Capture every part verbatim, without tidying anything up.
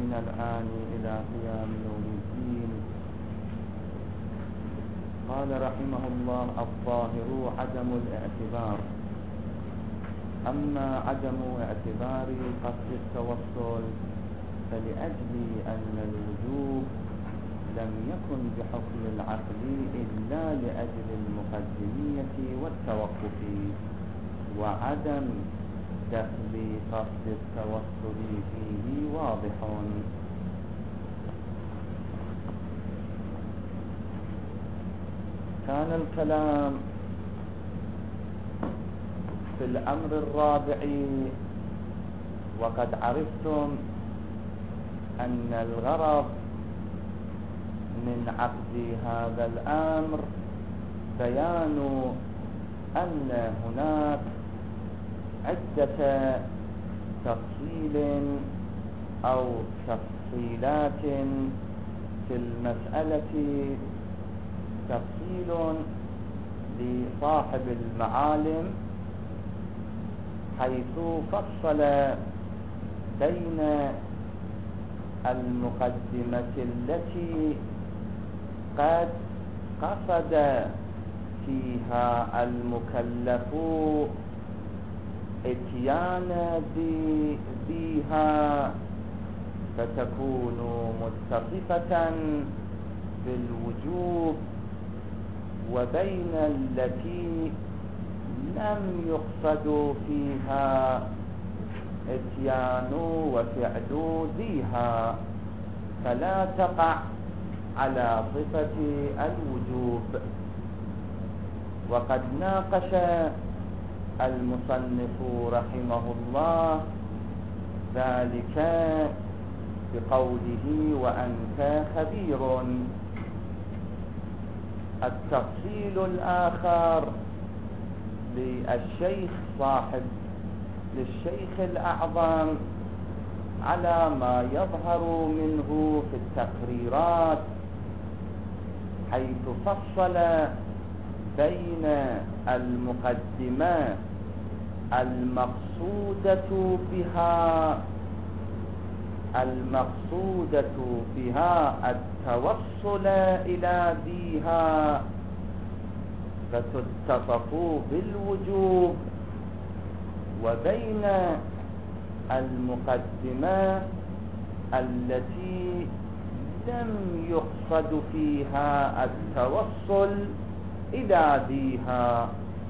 من الآن إلى قيام يوم الدين. قال رحمه الله: الظاهر عدم الاعتبار. أما عدم اعتبار قصد التوصل فلأجل أن الوجوب لم يكن بحكم العقل إلا لأجل المقدمية والتوقف، وعدم دخل قصد التوصل فيه واضح. كان الكلام في الأمر الرابع، وقد عرفتم أن الغرض من عقد هذا الأمر بيان أن هناك عدة تفصيل أو تفصيلات في المسألة، تفصيل لصاحب المعالم حيث فصل بين المقدمة التي قد قصد فيها المكلف اتيان بها فتكون متصفة بالوجوب، وبين التي لم يقصد فيها اتيان وفعل ذيها فلا تقع على صفة الوجوب. وقد ناقش المصنف رحمه الله ذلك بقوله: وأنت خبير. التفصيل الآخر للشيخ صاحب للشيخ الأعظم على ما يظهر منه في التقريرات، حيث فصل بين المقدمة المقصودة بها المقصودة بها التوصل إلى ذيها فتتصف بالوجوب، وبين المقدمة التي لم يقصد فيها التوصل إلى ذيها،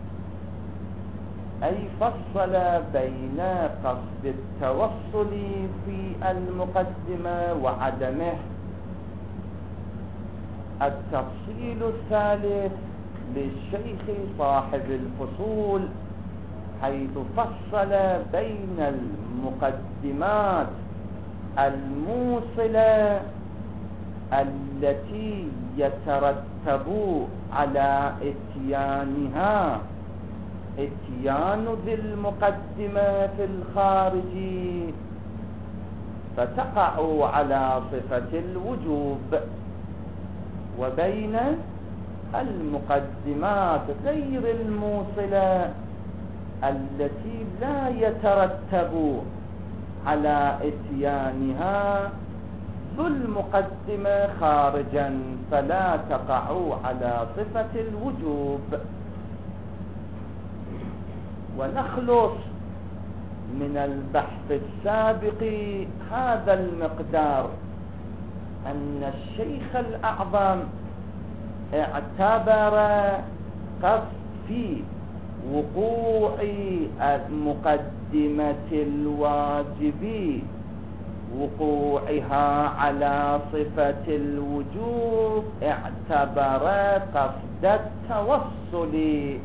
أي فصل بين قصد التوصل في المقدمة وعدمه. التفصيل الثالث للشيخ صاحب الفصول، حيث فصل بين المقدمات الموصلة التي يترتب على اتيانها اتيان ذي المقدمة في الخارج فتقع على صفة الوجوب، وبين المقدمات غير الموصلة التي لا يترتب على اتيانها ذو المقدمة خارجا فلا تقع على صفة الوجوب. ونخلص من البحث السابق هذا المقدار، أن الشيخ الأعظم اعتبر قصد في وقوع المقدمة الواجب وقوعها على صفة الوجوب، اعتبر قصد التوصل،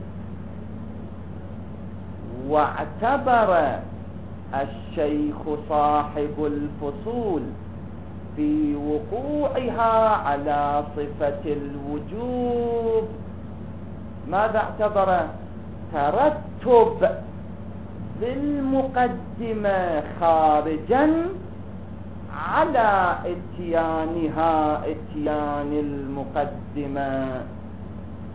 واعتبر الشيخ صاحب الفصول في وقوعها على صفة الوجوب ماذا اعتبر؟ ترتب بالمقدمة خارجا على اتيانها اتيان المقدمة.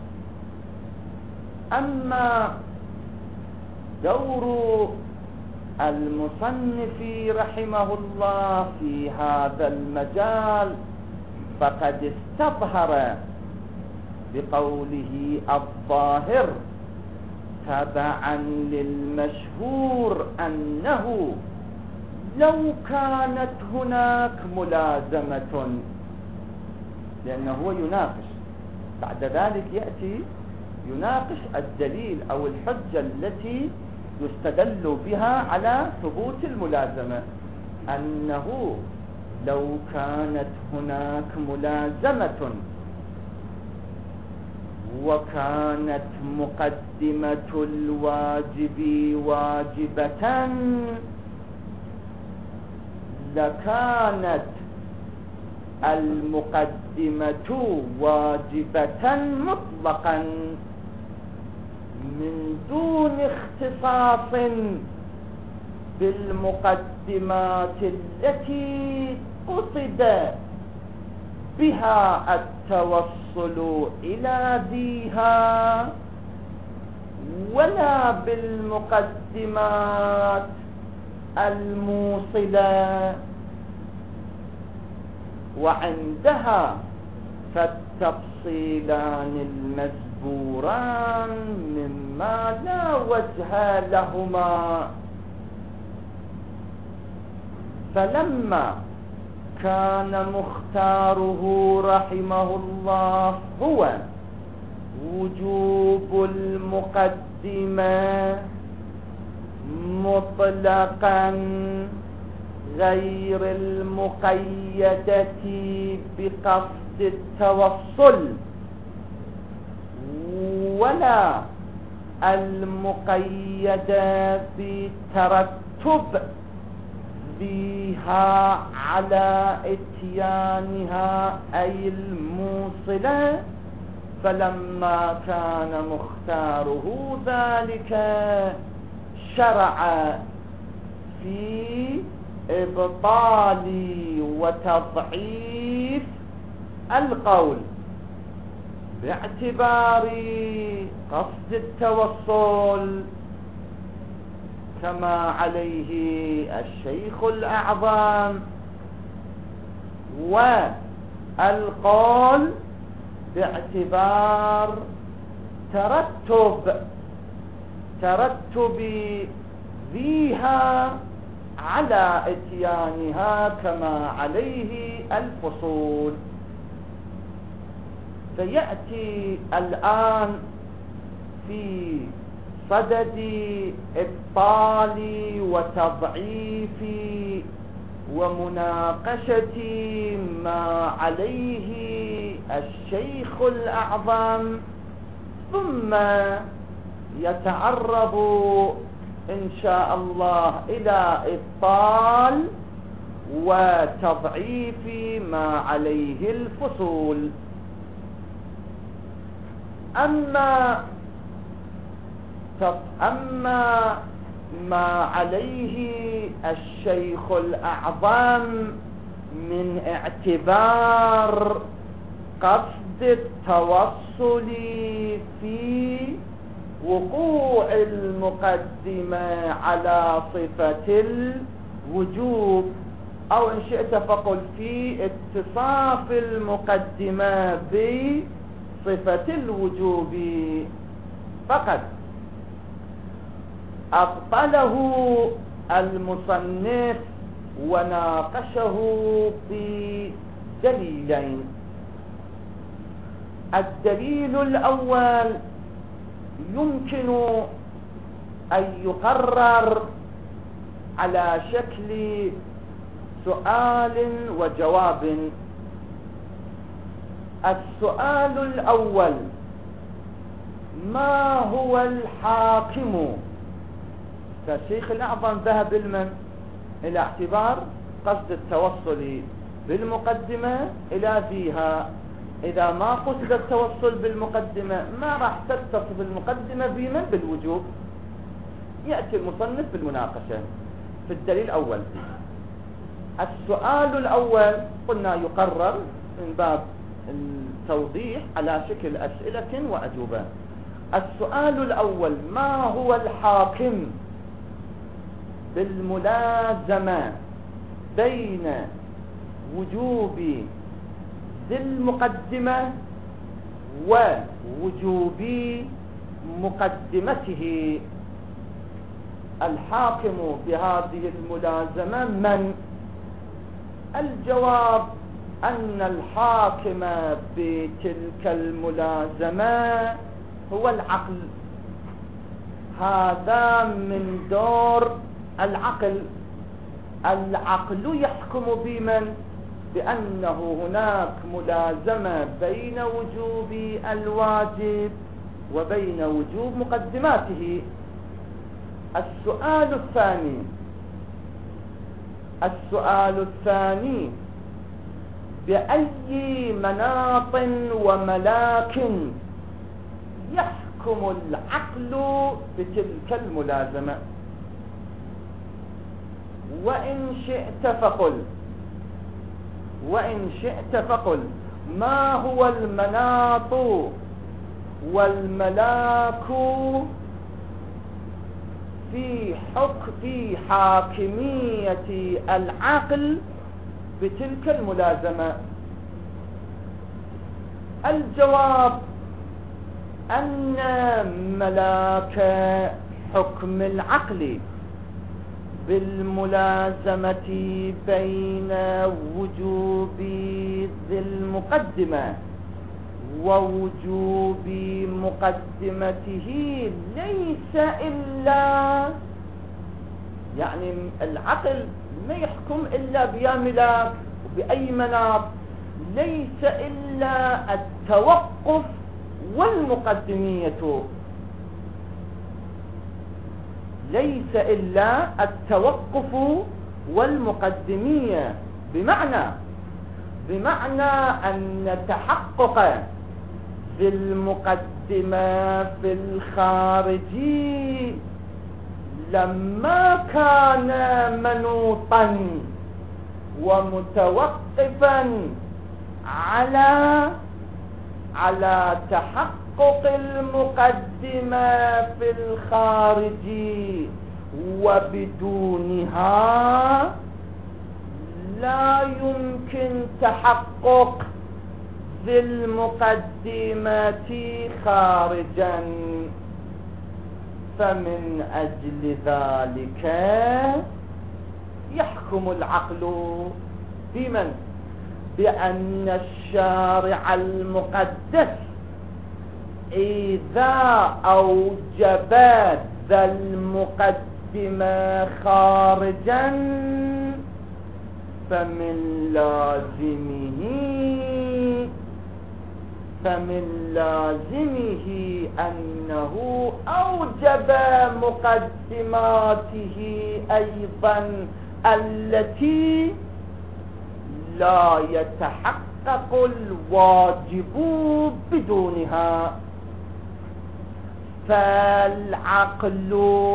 أما دور المصنف رحمه الله في هذا المجال فقد استظهر بقوله الظاهر تبعا للمشهور أنه لو كانت هناك ملازمة، لأنه هو يناقش بعد ذلك يأتي يناقش الدليل أو الحجة التي يستدل بها على ثبوت الملازمة، أنه لو كانت هناك ملازمة وكانت مقدمة الواجب واجبة لكانت المقدمة واجبة مطلقا من دون اختصاص بالمقدمات التي قصد بها التوصل إلى ذيها، ولا بالمقدمات الموصلة. وعندها فالتفصيلان المذكوران مما لا وجه لهما. فلما كان مختاره رحمه الله هو وجوب المقدمة مطلقا غير المقيدة بقصد التوصل ولا المقيدة بترتب بها على اتيانها أي الموصلة، فلما كان مختاره ذلك شرع في إبطال وتضعيف القول باعتبار قصد التوصل كما عليه الشيخ الأعظم، والقول باعتبار ترتب ترتب ذيها على اتيانها كما عليه الفصول. فيأتي الآن في صدد إبطال وتضعيف ومناقشة ما عليه الشيخ الأعظم، ثم يتعرض إن شاء الله إلى إبطال وتضعيف ما عليه الفصول. أما أما ما عليه الشيخ الأعظم من اعتبار قصد التوصل في وقوع المقدمة على صفة الوجوب، أو إن شئت فقل في اتصاف المقدمة بصفة الوجوب، فقد أبطله المصنف وناقشه بدليلين. الدليل الأول يمكن أن يقرر على شكل سؤال وجواب. السؤال الأول: ما هو الحاكم؟ فالشيخ الأعظم ذهب المن إلى اعتبار قصد التوصل بالمقدمة إلى ذيها. إذا ما قصد التوصل بالمقدمة ما راح تتصف المقدمة بمن؟ بالوجوب. يأتي المصنف بالمناقشة في الدليل الأول. السؤال الأول قلنا يقرر من باب التوضيح على شكل أسئلة وأجوبة. السؤال الأول: ما هو الحاكم؟ بالملازمة بين وجوب ذي المقدمة ووجوب مقدمته. الحاكم بهذه الملازمة من؟ الجواب أن الحاكم بتلك الملازمة هو العقل. هذا من دور العقل. العقل يحكم بمن؟ بأنه هناك ملازمة بين وجوب الواجب وبين وجوب مقدماته. السؤال الثاني السؤال الثاني بأي مناط وملاك يحكم العقل بتلك الملازمة؟ وإن شئت فقل وإن شئت فقل ما هو المناط والملاك في حكم في حاكمية العقل بتلك الملازمة؟ الجواب أن ملاك حكم العقل بالملازمة بين وجوب ذي المقدمة ووجوب مقدمته ليس إلا، يعني العقل ما يحكم إلا بيا ملاك وبأي مناط، ليس إلا التوقف والمقدمية، ليس إلا التوقف والمقدمية. بمعنى بمعنى أن تحقق في المقدمة في الخارجي لما كان منوطا ومتوقفا على على تحقق المقدمة في الخارجي، وبدونها لا يمكن تحقق ذي المقدمة خارجا. فمن أجل ذلك يحكم العقل بمن؟ بأن الشارع المقدس إذا أوجب ذا المقدمة خارجا فمن لازمه فمن لازمه أنه أوجب مقدماته أيضا التي لا يتحقق الواجب بدونها. فالعقل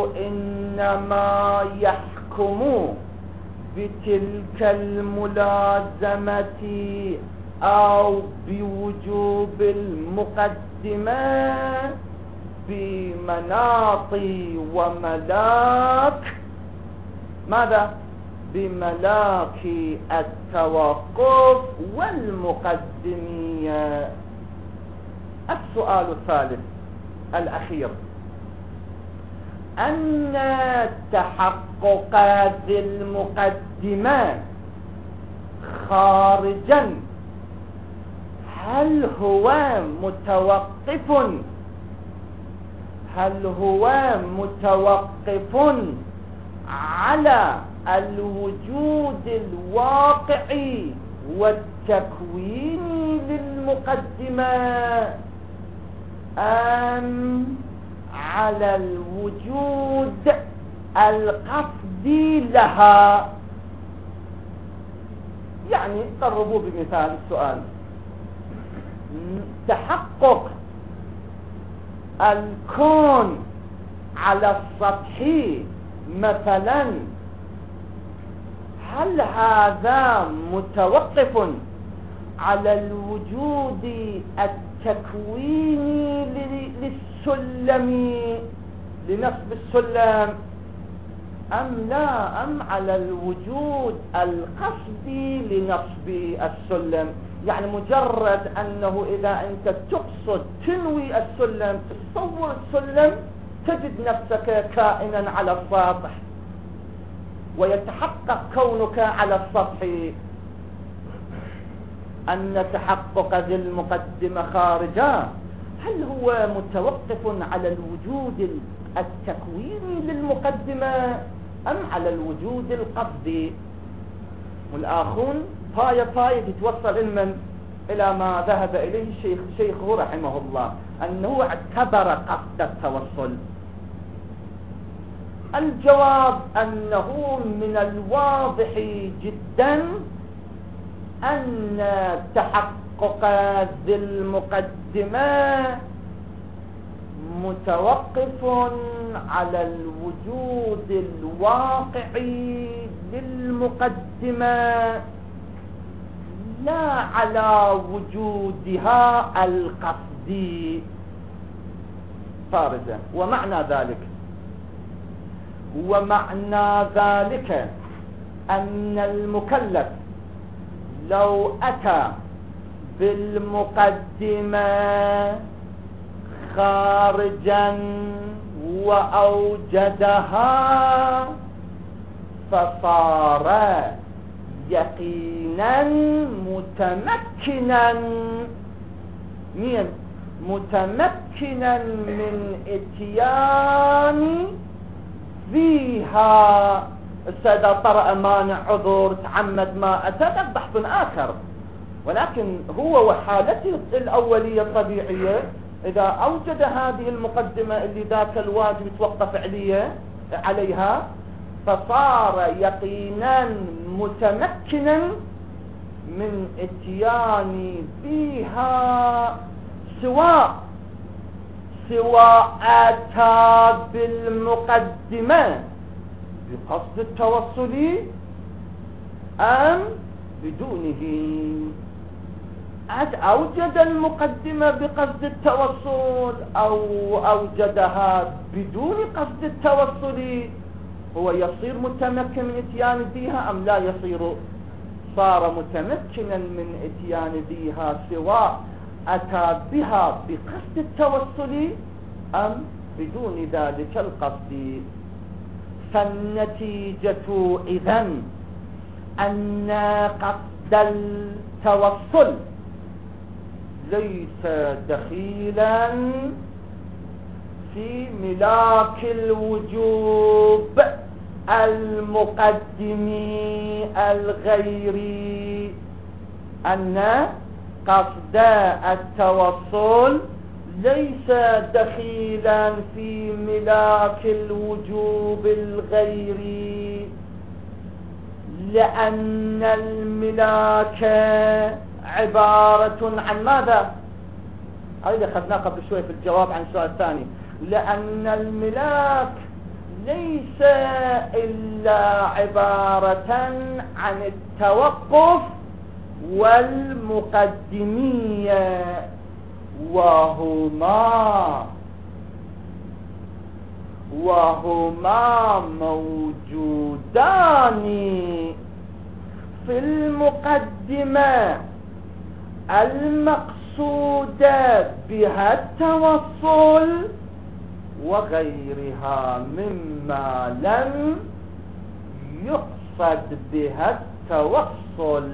إنما يحكم بتلك الملازمة أو بوجوب المقدمة بمناط وملاك. ماذا؟ بملاك التوقف والمقدمية. السؤال الثالث الأخير أن تحقق ذي المقدمة خارجا هل هو متوقف هل هو متوقف على الوجود الواقعي والتكويني للمقدمة أم على الوجود القصدي لها؟ يعني قربوا بمثال السؤال. تحقق الكون على السطح مثلا هل هذا متوقف على الوجود التكويني للسلم لنصب السلم أم لا، أم على الوجود القصدي لنصب السلم؟ يعني مجرد أنه إذا أنت تقصد تنوي السلم، تصور السلم، تجد نفسك كائنا على السطح ويتحقق كونك على السطح. أن تحقق ذي المقدمة خارجا هل هو متوقف على الوجود التكويني للمقدمة أم على الوجود القصدي؟ والآخون طاية طاية تتوصل المن إلى ما ذهب إليه شيخ شيخه رحمه الله، أنه اعتبر قصد التوصل. الجواب أنه من الواضح جدا أن تحقق ذي المقدمة متوقف على الوجود الواقعي للمقدمة لا على وجودها القصدي فارزة. ومعنى ذلك ومعنى ذلك أن المكلف لو أتى بالمقدمة خارجا وأوجدها فصار يقينا متمكنا من متمكنا من اتيان فيها. السادة طرأ مانع عذر تعمد ما أتى بحث آخر، ولكن هو وحالته الأولية الطبيعية إذا أوجد هذه المقدمة اللي ذاك الواجب توقف عليه عليها فصار يقينا متمكنا من اتيان بها، سواء سواء أتى بالمقدمة بقصد التوصل أم بدونه. أوجد المقدمة بقصد التوصل أو أوجدها بدون قصد التوصل، هو يصير متمكن من اتيان بها أم لا يصير؟ صار متمكنا من اتيان بها سواء أتى بها بقصد التوصل أم بدون ذلك القصد. فالنتيجة إذن أن قصد التوصل ليس دخيلا في ملاك الوجوب المقدمي الغيري، أن قصد التوصل ليس دخيلا في ملاك الوجوب الغيري، لأن الملاك عبارة عن ماذا؟ هذا أخذناه قبل شوي في الجواب عن السؤال الثاني. لأن الملاك ليس إلا عبارة عن التوقف والمقدمية، وهما وهما موجودان في المقدمة المقصودة بها التوصل وغيرها مما لم يقصد بها التوصل.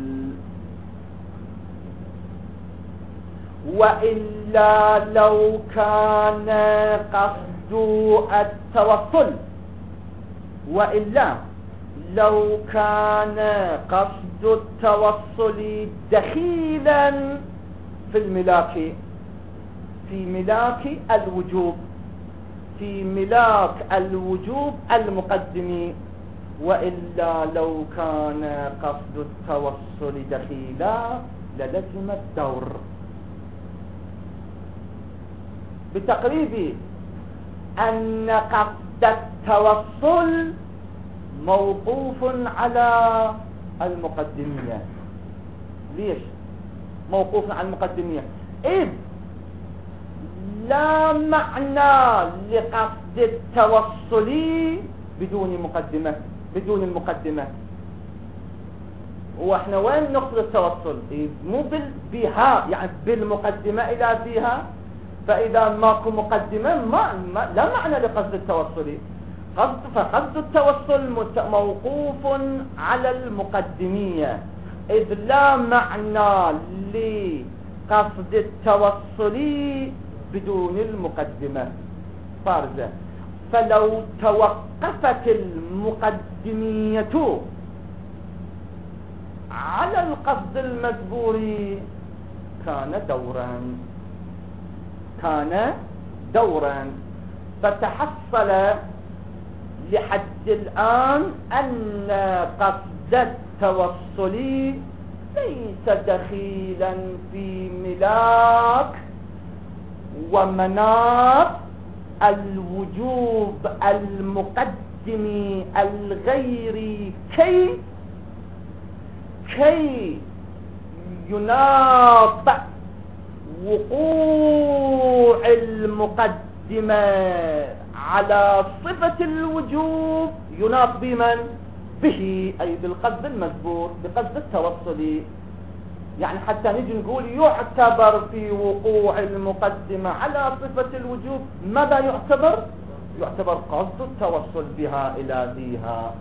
وإلا لو كان قصد التوصل وإلا لو كان قصد التوصل دخيلا في الملاك في ملاك الوجوب في ملاك الوجوب المقدم، وإلا لو كان قصد التوصل دخيلا للزم الدور. بتقريب أن قصد التوصل موقوف على المقدمية. ليش موقوف على المقدمية؟ إذ لا معنى لقصد التوصل بدون مقدمة، بدون المقدمة. واحنا وين نقصد التوصل؟ مو بها يعني بالمقدمة الى فيها، فاذا ماكو مقدمة ما, ما لا معنى لقصد التوصل. قصد فقصد التوصل موقوف على المقدمية، إذ لا معنى لقصد التوصل بدون المقدمة فارزة. فلو توقفت المقدمية على القصد المذكور كان دورا، كان دورا. فتحصل لحد الآن أن قصد التوصل ليس دخيلا في ملاك ومناط الوجوب المقدم الغير كي كي يناط وقوع المقدمة على صفة الوجوب، يناط بمن؟ به، أي بالقصد المذكور، بقصد التوصل. يعني حتى نجي نقول يعتبر في وقوع المقدمة على صفة الوجوب ماذا يعتبر؟ يعتبر قصد التوصل بها إلى ذيها.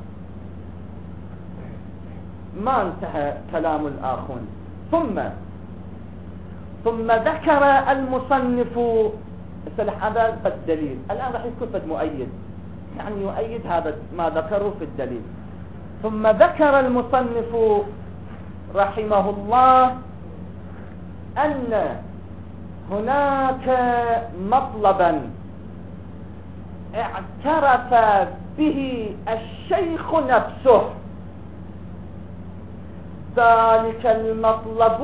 ما انتهى كلام الآخرون. ثم ثم ذكر المصنف هذا الدليل. الآن راح يكون قد مؤيد، يعني يؤيد هذا ما ذكره في الدليل. ثم ذكر المصنف رحمه الله أن هناك مطلبا اعترف به الشيخ نفسه، ذلك المطلب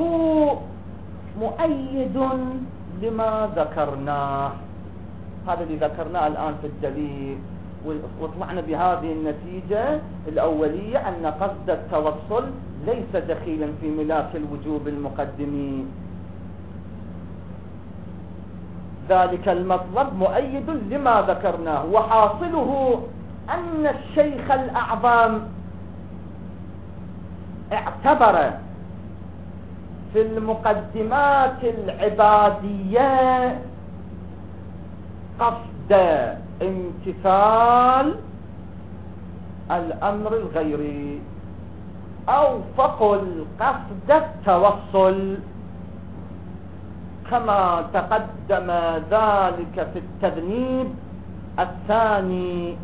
مؤيد لما ذكرناه. هذا اللي ذكرناه الآن في الدليل، وطلعنا بهذه النتيجة الأولية أن قصد التوصل ليس دخيلا في ملاك الوجوب المقدم. ذلك المطلب مؤيد لما ذكرناه، وحاصله أن الشيخ الأعظم اعتبر في المقدمات العبادية قصد امتثال الأمر الغيري، أو فقل قصد التوصل، كما تقدم ذلك في التذنيب الثاني.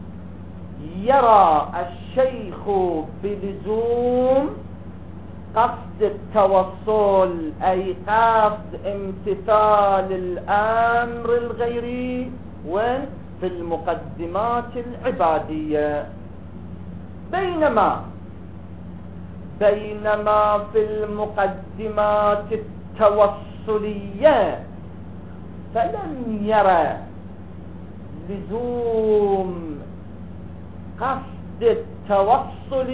يرى الشيخ بلزوم قصد التوصل أي قصد امتثال الأمر الغيري وين؟ في المقدمات العبادية. بينما بينما في المقدمات التوصلية فلم يرى لزوم قصد التوصل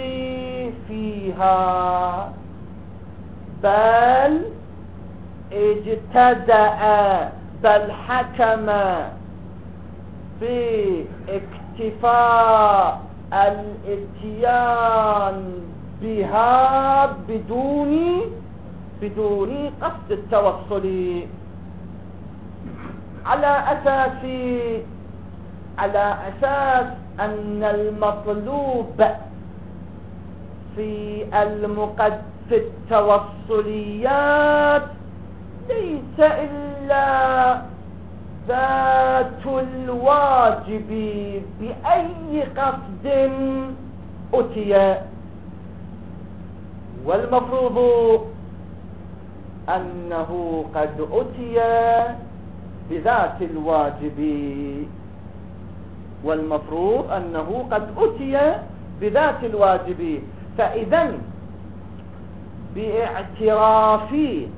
فيها، بل اجتدأ بل حكم باكتفاء الاتيان بها بدون بدون قصد التوصل، على أساس على أساس أن المطلوب في المقد في التوصليات ليس إلا ذات الواجب بأي قصد أتي، والمفروض أنه قد أتي بذات الواجب والمفروض أنه قد أتي بذات الواجب. فإذا باعتراف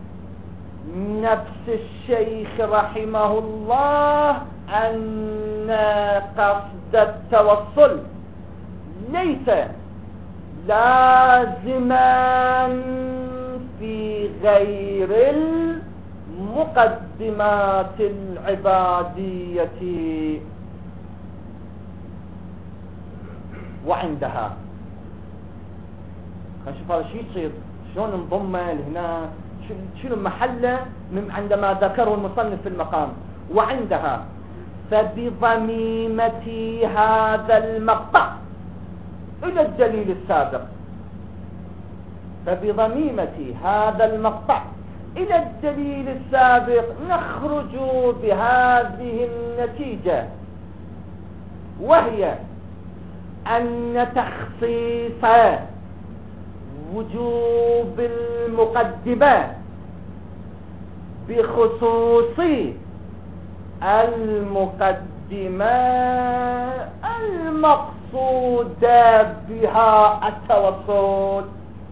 نفس الشيخ رحمه الله أن قصد التوصل ليس لازما في غير المقدمات العبادية، وعندها. خلينا نشوف هذا شو يصير، شلون نضمه لهنا، شنو محله من عندما ذكره المصنف في المقام. وعندها فبضميمة هذا المقطع إلى الدليل السابق، فبضميمة هذا المقطع إلى الدليل السابق نخرج بهذه النتيجة، وهي أن تخصيص وجوب المقدمة بخصوص المقدمة المقصود بها التوصل،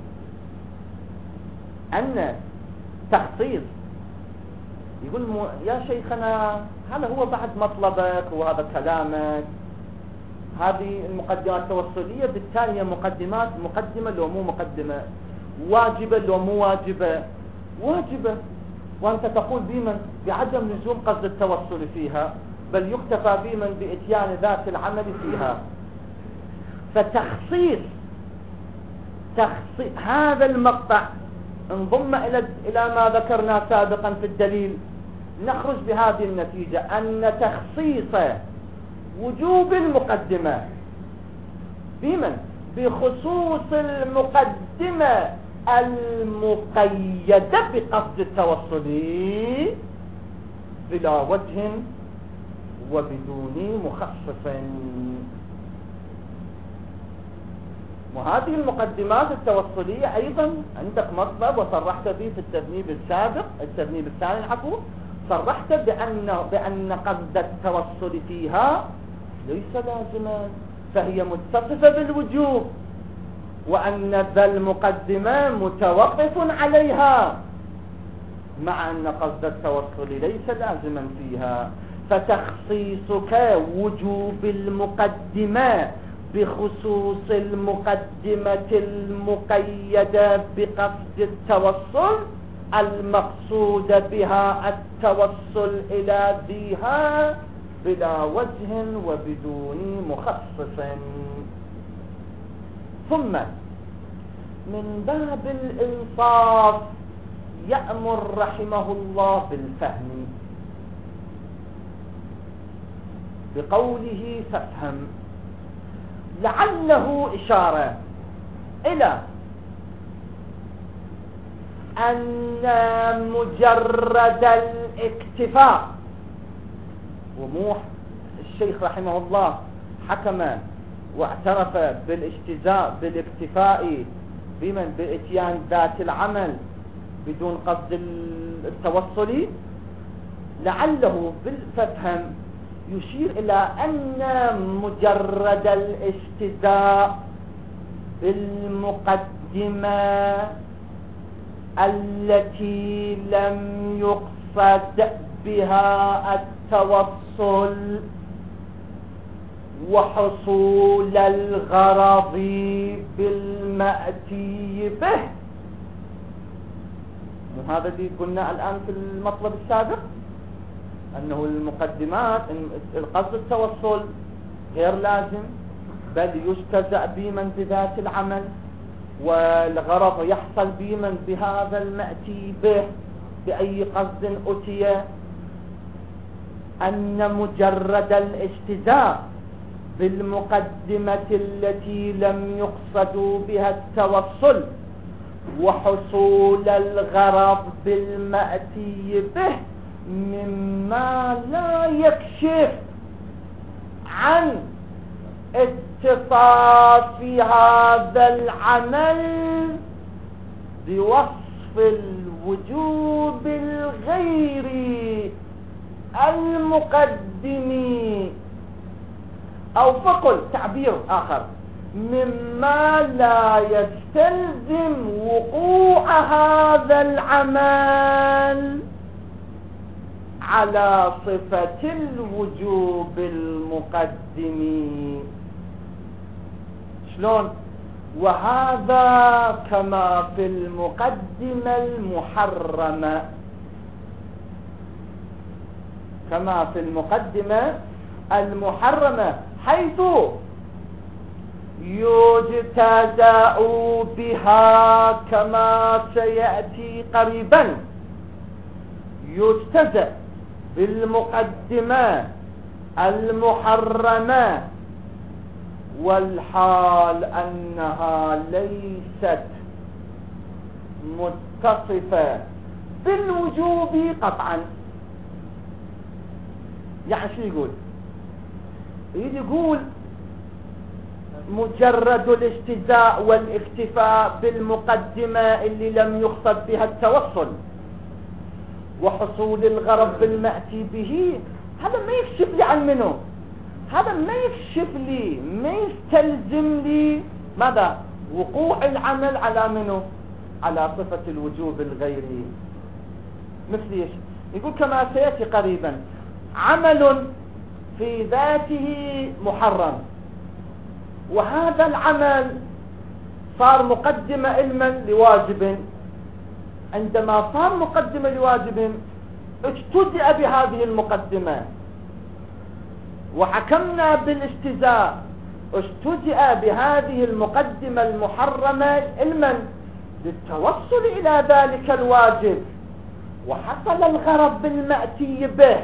أن تخصيص يقول يا شيخنا هذا هو بعد مطلبك وهذا كلامك، هذه المقدمات التوصلية بالتالي هي مقدمات مقدمة لو مو مقدمة، واجبة لو مو واجبة، واجبة، وأنت تقول بمن بعدم لزوم قصد التوصل فيها، بل يكتفى بمن بإتيان ذات العمل فيها. فتخصيص تخصيص هذا المقطع انضم إلى إلى ما ذكرنا سابقا في الدليل، نخرج بهذه النتيجة أن تخصيص وجوب المقدمة بمن بخصوص المقدمة المقيدة بقصد التوصل بلا وجه وبدون مخصص. وهذه المقدمات التوصلية أيضا عندك مطلب وصرحت به في التذنيب السابق التذنيب الثاني العفو، صرحت بأن بأن قصد التوصل فيها ليس لازما، فهي متصفة بالوجوب، وأن ذا المقدمة متوقف عليها، مع أن قصد التوصل ليس لازما فيها. فتخصيصك وجوب المقدمة بخصوص المقدمة المقيدة بقصد التوصل المقصود بها التوصل إلى ذيها بلا وجه وبدون مخصص. ثم من باب الإنصاف يأمر رحمه الله بالفهم بقوله فافهم، لعله إشارة إلى أن مجرد الاكتفاء، ومو الشيخ رحمه الله حكم واعترف بالاجتزاء بالاكتفاء بمن بإتيان ذات العمل بدون قصد التوصل، لعله بالفهم يشير إلى أن مجرد الاجتزاء بالمقدمة التي لم يقصد بها التوصل وحصول الغرض بالمأتي به، وهذا اللي قلنا الآن في المطلب السابق، أنه المقدمات القصد التوصل غير لازم، بل يجتزأ بمن بذات العمل، والغرض يحصل بمن بهذا المأتي به بأي قصد أتي. أن مجرد الاجتزاء بالمقدمة التي لم يقصد بها التوصل وحصول الغرض بالمأتي به مما لا يكشف عن اتصاف هذا العمل بوصف الوجوب الغير المقدم، أو فقل تعبير آخر مما لا يستلزم وقوع هذا العمل على صفة الوجوب المقدم. شلون؟ وهذا كما في المقدمة المحرمة، كما في المقدمة المحرمة، حيث يجتزأ بها كما سيأتي قريبا. يجتزأ بالمقدمة المحرمة والحال أنها ليست متصفة بالوجوب قطعا. يعني شو يقول؟ يقول مجرد الاجتزاء والاكتفاء بالمقدمة اللي لم يقصد بها التوصل وحصول الغرض بالمأتي به، هذا ما يكشف لي عن منه، هذا ما يكشف لي، ما يستلزم لي ماذا؟ وقوع العمل على منه؟ على صفة الوجوب الغيري. مثل ايش؟ يقول كما سيأتي قريبا عمل في ذاته محرم، وهذا العمل صار مقدمة علما لواجب. عندما صار مقدمة لواجب اجتزأ بهذه المقدمة وحكمنا بالاجتزاء، اجتزأ بهذه المقدمة المحرمة علما للتوصل إلى ذلك الواجب، وحصل الغرض بالمأتي به.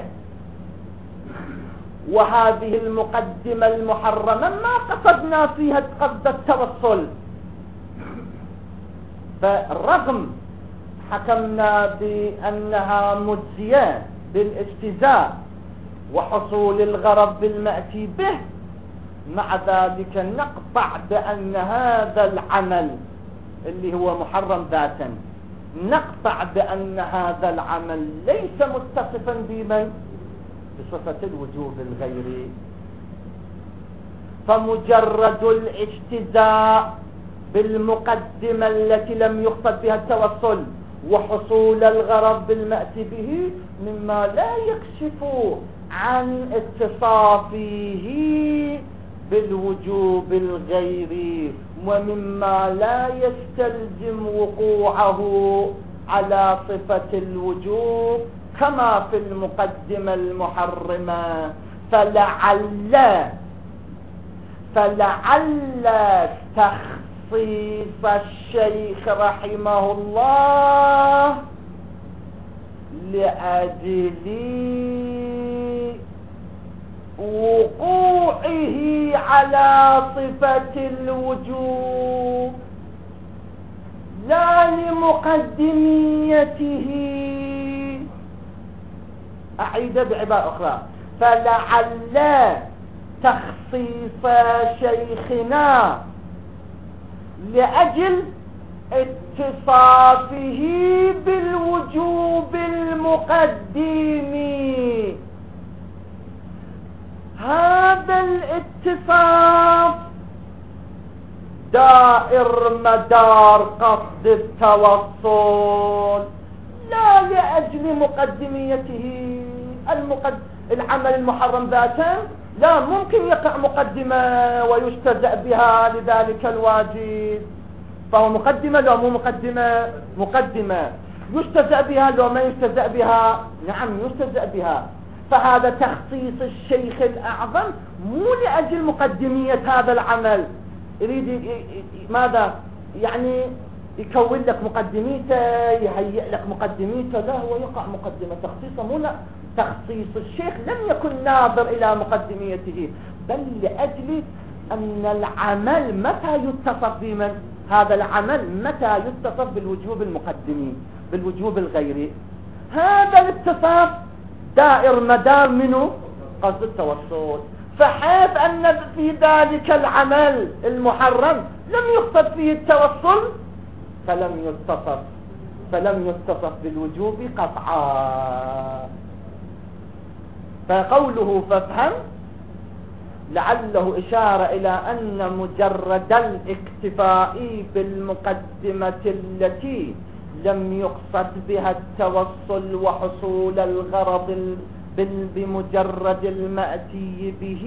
وهذه المقدمة المحرمة ما قصدنا فيها قصد التوصل، فالرغم حكمنا بأنها مجزية بالاجتزاء وحصول الغرض بالمأتي به، مع ذلك نقطع بأن هذا العمل اللي هو محرم ذاتا، نقطع بأن هذا العمل ليس متصفا بمن؟ بصفة الوجوب الغيري. فمجرد الاجتزاء بالمقدمة التي لم يقصد بها التوصل وحصول الغرض بالمأتي به مما لا يكشف عن اتصافه بالوجوب الغيري، ومما لا يستلزم وقوعه على صفة الوجوب كما في المقدمة المحرمة. فلعل فلعل تخصيص الشيخ رحمه الله لأجل وقوعه على صفة الوجوب لا لمقدميته. أعيد بعبارة أخرى، فلعل تخصيص شيخنا لأجل اتصافه بالوجوب المقدم، هذا الاتصاف دائر مدار قصد التوصل لا لأجل مقدميته. المقد... العمل المحرم ذاته لا ممكن يقع مقدمة ويجتزأ بها لذلك الواجب، فهو مقدمة لو مو مقدمة؟ مقدمة. يجتزأ بها لو ما يجتزأ بها؟ نعم يجتزأ بها. فهذا تخصيص الشيخ الأعظم مو لأجل مقدمية هذا العمل، يريد ماذا؟ يعني يكون لك مقدميته، يهيئ لك مقدميته، لا هو يقع مقدمة تخصيصه مو لا. تخصيص الشيخ لم يكن ناظر إلى مقدميته، بل لأجل أن العمل متى يتصف بمن؟ هذا العمل متى يتصف بالوجوب المقدمي بالوجوب الغيري. هذا الاتصاف دائر مدار منه قصد التوصل، فحيث أن في ذلك العمل المحرم لم يقصد فيه التوصل فلم يتصف فلم يتصف بالوجوب قطعا. فقوله فافهم لعله إشارة إلى أن مجرد الاكتفاء بالمقدمة التي لم يقصد بها التوصل وحصول الغرض بمجرد المأتي به،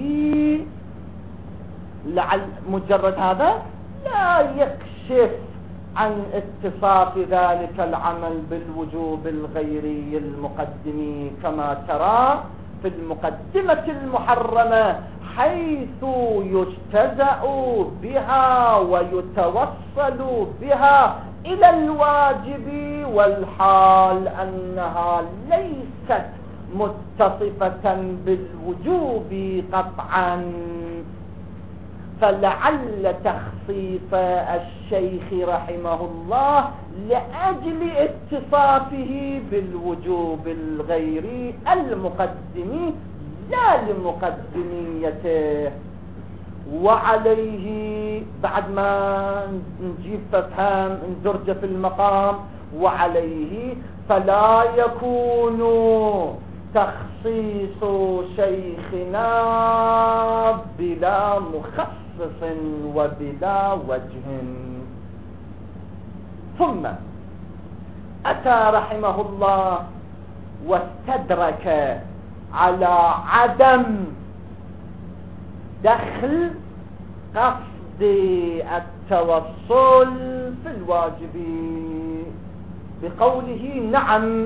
لعل مجرد هذا لا يكشف عن اتصاف ذلك العمل بالوجوب الغيري المقدم، كما ترى في المقدمة المحرمة حيث يجتزأ بها ويتوصل بها إلى الواجب، والحال أنها ليست متصفة بالوجوب قطعا. فلعل تخصيص الشيخ رحمه الله لأجل اتصافه بالوجوب الغيري المقدم لا لمقدميته. وعليه بعد ما نجيب فهم ندرج في المقام، وعليه فلا يكون تخصيص شيخنا بلا مخصص وبلا وجه. ثم أتى رحمه الله واستدرك على عدم دخل قصد التوصل في الواجب بقوله نعم.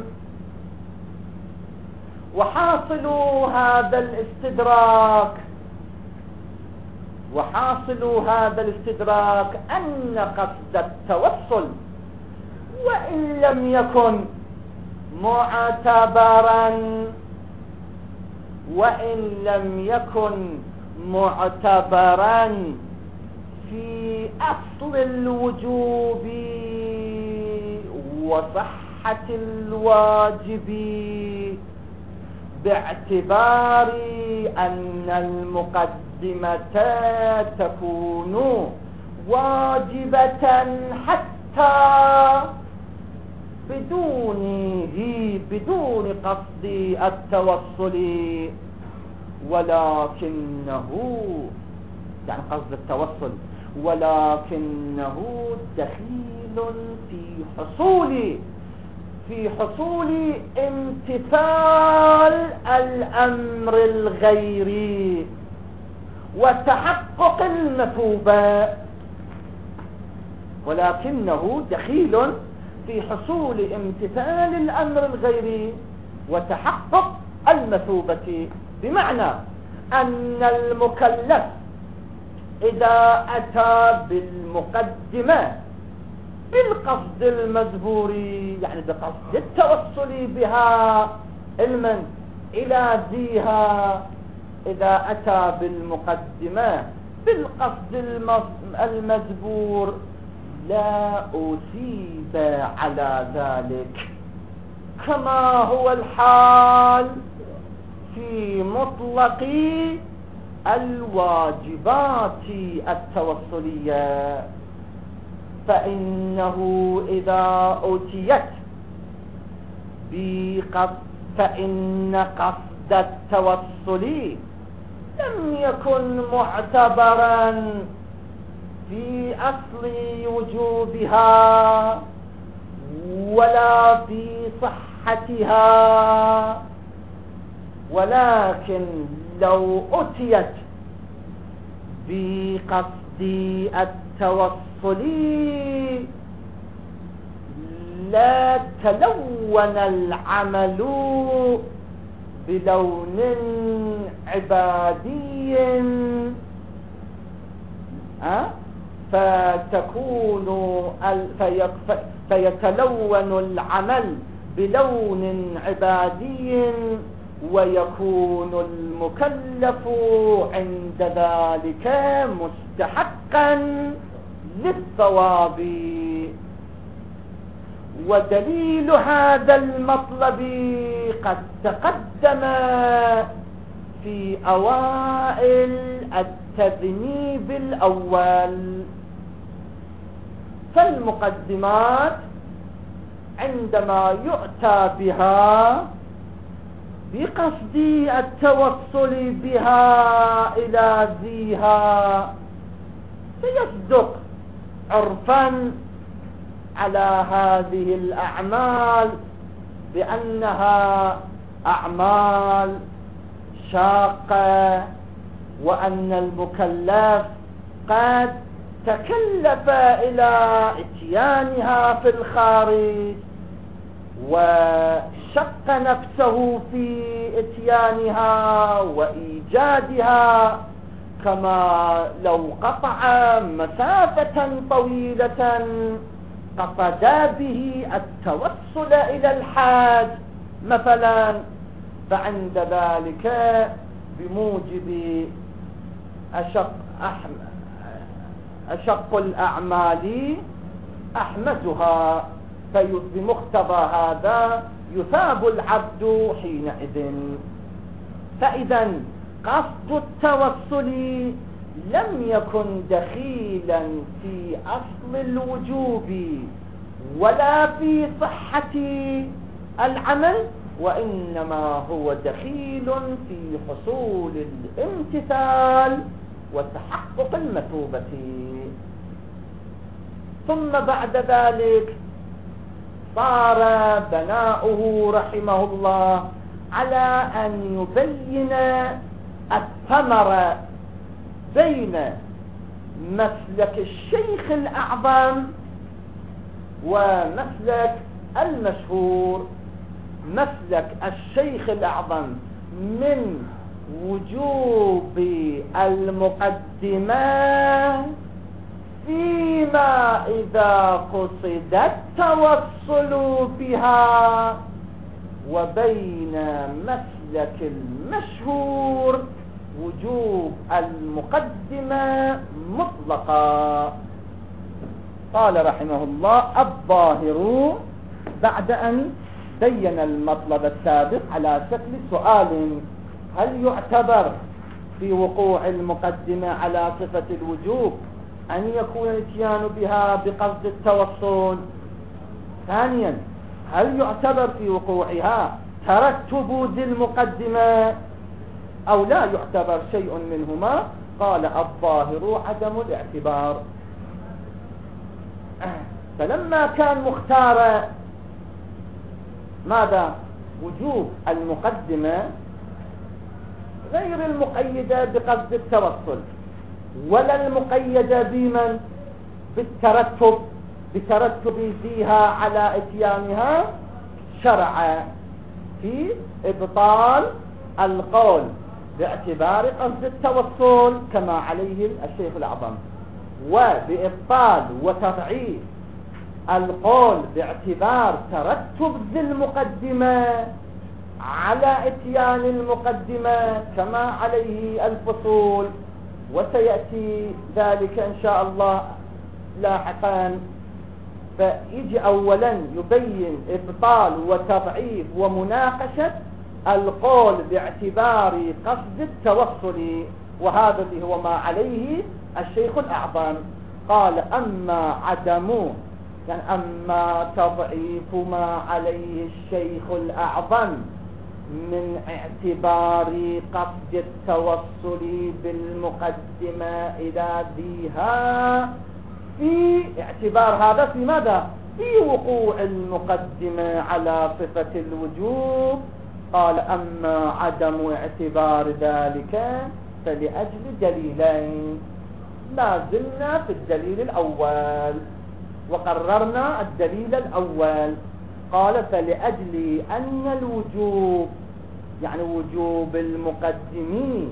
وحاصل هذا الاستدراك وحاصل هذا الاستدراك أن قصد التوصل وإن لم يكن معتبرا وإن لم يكن معتبرا في أصل الوجوب وصحة الواجب، باعتبار أن المقدمة تكون واجبة حتى بدونه بدون قصد التوصل، ولكنه يعني قصد التوصل ولكنه دخيل في حصول في حصول امتثال الأمر الغيري وتحقق المثوبة، ولكنه دخيل في حصول امتثال الأمر الغيري وتحقق المثوبة. بمعنى أن المكلف إذا أتى بالمقدمة بالقصد المذكور يعني بقصد التوصل بها علما إلى ذيها، إذا أتى بالمقدمة بالقصد المذكور لا أثيب على ذلك، كما هو الحال في مطلق الواجبات التوصلية. فإنه إذا أتيت بقصد فإن قصد التوصل لم يكن معتبرا في أصل وجوبها ولا في صحتها، ولكن لو أتيت بقصد التوصل لا تلون العمل بلون عبادي أه؟ فتكون فيتلون العمل بلون عبادي ويكون المكلف عند ذلك مستحقا للثواب. ودليل هذا المطلب قد تقدم في أوائل التذنيب الأول. فالمقدمات عندما يؤتى بها بقصد التوصل بها إلى ذيها فيصدق عرفا على هذه الأعمال بأنها أعمال شاقة، وأن المكلف قد تكلف إلى اتيانها في الخارج وشق نفسه في اتيانها وإيجادها كما لو قطع مسافة طويلة قصد به التوصل إلى الحاج مثلا، فعند ذلك بموجب أشق, أشق الأعمال أحمدها، فبمقتضى هذا يثاب العبد حينئذ. فإذا قصد التوصل لم يكن دخيلا في أصل الوجوب ولا في صحة العمل، وإنما هو دخيل في حصول الامتثال وتحقق المثوبة. ثم بعد ذلك صار بناؤه رحمه الله على أن يبين الثمرة بين مسلك الشيخ الأعظم ومسلك المشهور. مسلك الشيخ الأعظم من وجوب المقدمة فيما إذا قصد التوصل بها، وبين مسلك المشهور وجوب المقدمة مطلقا. قال رحمه الله: الظاهر، بعد أن بين المطلب السابق على شكل سؤال: هل يعتبر في وقوع المقدمة على صفة الوجوب أن يكون الاتيان بها بقصد التوصل؟ ثانيا، هل يعتبر في وقوعها ترتب ذي المقدمة أو لا يعتبر شيء منهما؟ قال: الظاهر عدم الاعتبار. فلما كان مختار ماذا؟ وجوب المقدمة غير المقيدة بقصد التوصل، ولا المقيدة بمن؟ بالترتب، بترتب فيها على اتيانها، شرع في إبطال القول باعتبار قصد التوصل كما عليه الشيخ الأعظم، وبإبطال وتضعيف القول باعتبار ترتب ذي المقدمة على اتيان المقدمة كما عليه الفصول، وسيأتي ذلك إن شاء الله لاحقا. فيجي أولا يبين إبطال وتضعيف ومناقشة القول باعتبار قصد التوصل، وهذا اللي هو ما عليه الشيخ الأعظم. قال: أما عدم، يعني أما تضعيف ما عليه الشيخ الأعظم من اعتبار قصد التوصل بالمقدمة إلى ذيها، في اعتبار هذا في ماذا؟ في وقوع المقدمة على صفة الوجوب. قال: أما عدم اعتبار ذلك فلأجل دليلين. ما زلنا في الدليل الأول وقررنا الدليل الأول. قال: فلأجل أن الوجوب، يعني وجوب المقدمين،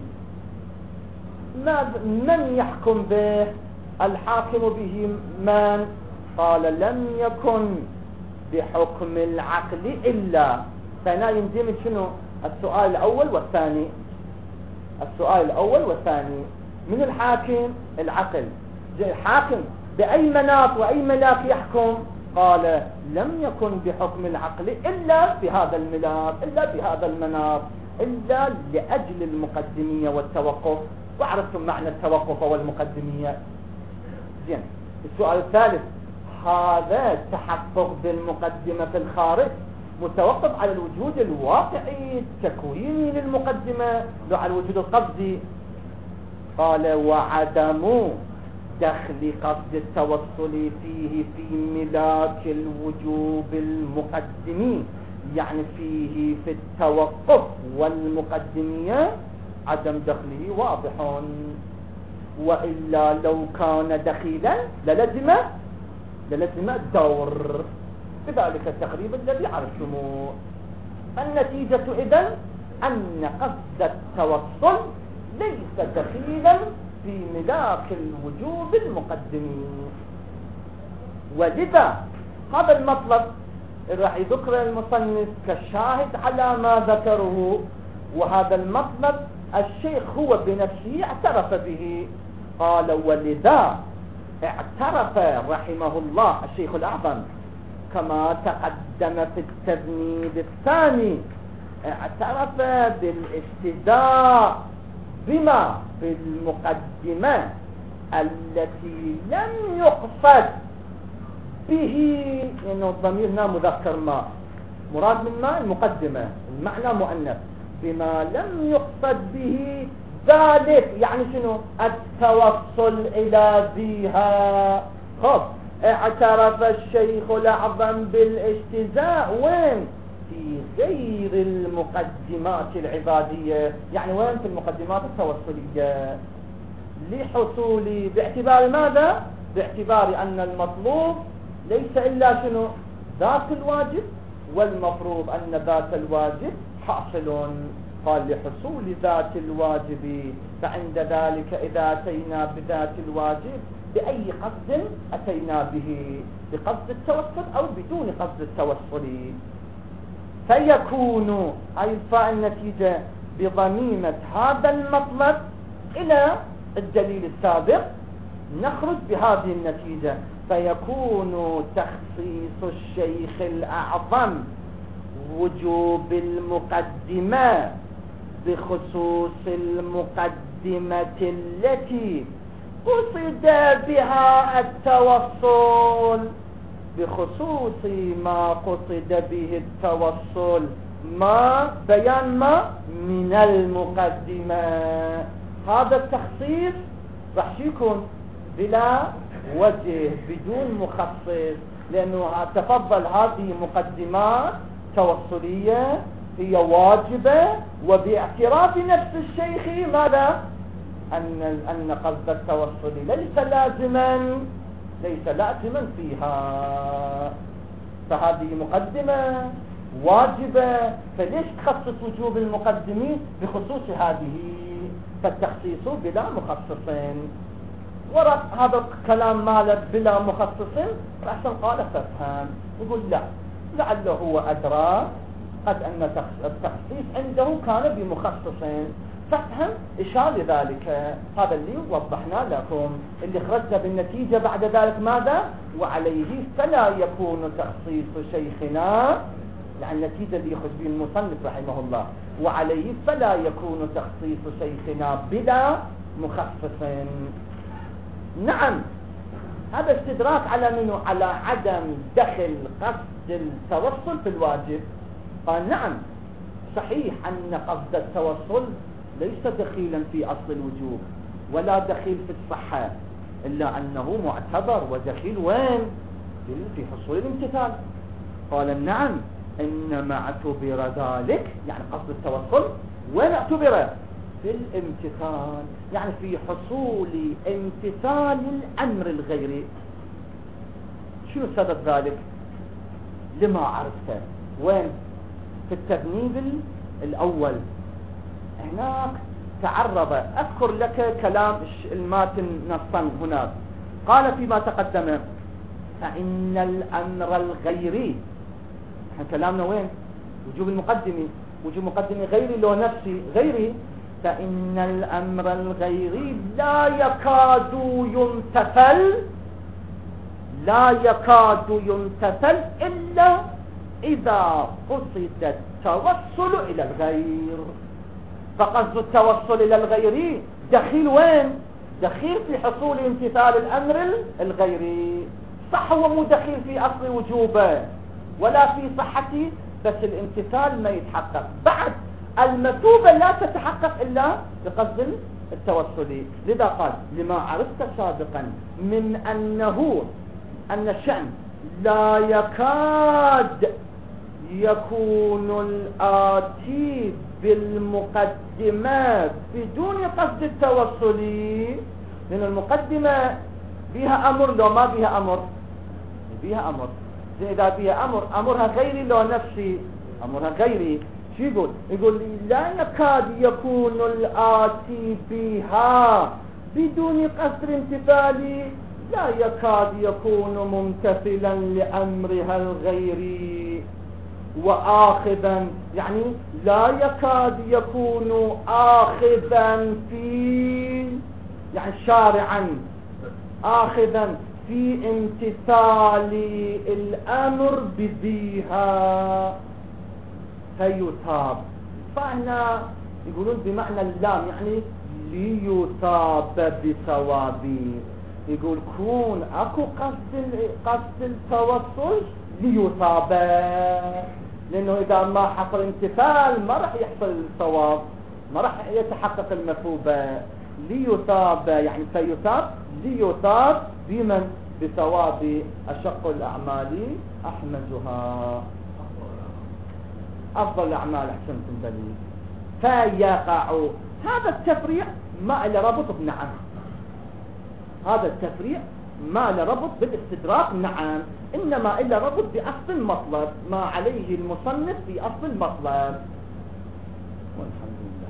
من يحكم به؟ الحاكم به من؟ قال: لم يكن بحكم العقل إلا. فهنا يندمج شنو؟ السؤال الأول والثاني. السؤال الأول والثاني من الحاكم؟ العقل. الحاكم بأي مناط وأي ملاك يحكم؟ قال: لم يكن بحكم العقل إلا في هذا الملاك، إلا في هذا المناط، إلا لأجل المقدمية والتوقف. وعرفتم معنى التوقف والمقدمية. زين. السؤال الثالث: هذا التحقق بالمقدمة في الخارج متوقف على الوجود الواقعي التكويني للمقدمة لو على الوجود القصدي؟ قال: وعدم دخل قصد التوصل فيه في ملاك الوجوب المقدمي، يعني فيه في التوقف والمقدمية عدم دخله واضح، وإلا لو كان دخيلا للزم للزم الدور بذلك التقريب الذي عرفتموه. النتيجة إذن أن قصد التوصل ليس دخيلا في ملاك الوجوب المقدم. ولذا هذا المطلب راح يذكر المصنف كالشاهد على ما ذكره، وهذا المطلب الشيخ هو بنفسه اعترف به. قال ولذا اعترف رحمه الله الشيخ الأعظم كما تقدم في التذنيب الثاني، اعترف بالاستهزاء بما في المقدمة التي لم يقصد به، لأنه الضمير هنا مذكر ما، مراد من ما المقدمة، المعنى مؤنث، بما لم يقصد به ذلك، يعني شنو؟ التوصل إلى ذيها. خب اعترف الشيخ الأعظم بالاستهزاء وين؟ في غير المقدمات العبادية، يعني وين؟ في المقدمات التوصلية، لحصول، باعتبار ماذا؟ باعتبار أن المطلوب ليس إلا شنو؟ ذات الواجب، والمفروض أن ذات الواجب حاصل. قال لحصول ذات الواجب، فعند ذلك إذا أتينا بذات الواجب بأي قصد أتينا به، بقصد التوصل أو بدون قصد التوصل، فيكون أي فاء النتيجة بضميمة هذا المطلب إلى الدليل السابق، نخرج بهذه النتيجة، فيكون تخصيص الشيخ الأعظم وجوب المقدمة بخصوص المقدمة التي قصد بها التوصل، بخصوص ما قصد به التوصل، ما بيان ما من المقدمة. هذا التخصيص راح يكون بلا وجه بدون مخصص، لأنه تفضل هذه مقدمات توصلية هي واجبة، وباعتراف نفس الشيخ ماذا؟ أن أن قصد التوصل ليس لازما، ليس لازما فيها، فهذه مقدمة واجبة، فليش تخصص وجوب المقدمين بخصوص هذه؟ فالتخصيص بلا مخصصين. وراء هذا الكلام مالك بلا مخصصين رأسا قال فافهم، يقول لا، لعله هو أدرى قد أن التخصيص عنده كان بمخصصين، فافهم إشار لذلك. هذا اللي وضحنا لكم، اللي خرجنا بالنتيجة بعد ذلك ماذا؟ وعليه فلا يكون تخصيص شيخنا، يعني النتيجة اللي يخرج به المصنف رحمه الله، وعليه فلا يكون تخصيص شيخنا بلا مخصص. نعم، هذا استدراك على منه؟ على عدم دخل قصد التوصل في الواجب. قال نعم صحيح أن قصد التوصل ليس دخيلا في أصل الوجوب ولا دخيل في الصحة، إلا أنه معتبر ودخيل وين؟ في حصول الامتثال. قال نعم، إنما اعتبر ذلك، يعني قصد التوصل وين اعتبر؟ في الامتثال، يعني في حصول امتثال الأمر الغيري. شنو سبب ذلك؟ لما عرفته وين؟ في التذنيب الأول هناك تعرض، أذكر لك كلام الماتن نصا هناك، قال فيما تقدم فإن الأمر الغيري، احنا كلامنا وين؟ وجوب المقدمي، وجوب مقدمي غيري لو نفسي غيري، فإن الأمر الغيري لا يكاد يمتثل، لا يكاد يمتثل إلا إذا قصد التوصل إلى الغير. فقصد التوصل إلى الغير دخيل وين؟ دخيل في حصول امتثال الأمر الغيري. صح هو مو دخيل في أصل وجوبه ولا في صحته، بس الامتثال ما يتحقق، بعد المثوبة لا تتحقق إلا بقصد التوصل. لذا قال لما عرفت سابقا من أنه أن الشأن لا يكاد يكون الآتي بالمقدمة بدون قصد التوصل، لأن المقدمة بها أمر لو ما بها أمر، بها أمر، إذا بها أمر أمرها غيري لو نفسي، أمرها غيري، شو يقول؟ يقول لي لا يكاد يكون الآتي بها بدون قصد امتثالي لا يكاد يكون ممتثلا لأمرها الغيري وآخذا، يعني لا يكاد يكون آخذا في، يعني شارعا آخذا في امتثال الأمر بذيها فيثاب. فهنا يقولون بمعنى اللام يعني ليثاب بثوابه. يقول كون اكو قصد قصد التوصل ليثاب، لانه اذا ما حصل امتثال ما راح يحصل الثواب، ما راح يتحقق المثوبة. ليثاب يعني فيثاب، ليثاب بمن؟ بثواب أشق الأعمال أحمدها، أفضل الأعمال أحسنتم بلي. فيقع، هذا التفريع ما له ربط بنعم، هذا التفريع ما له ربط بالاستدراك نعم، إنما إلا ربط بأصل المطلب، ما عليه المصنف في أصل المطلب. والحمد لله.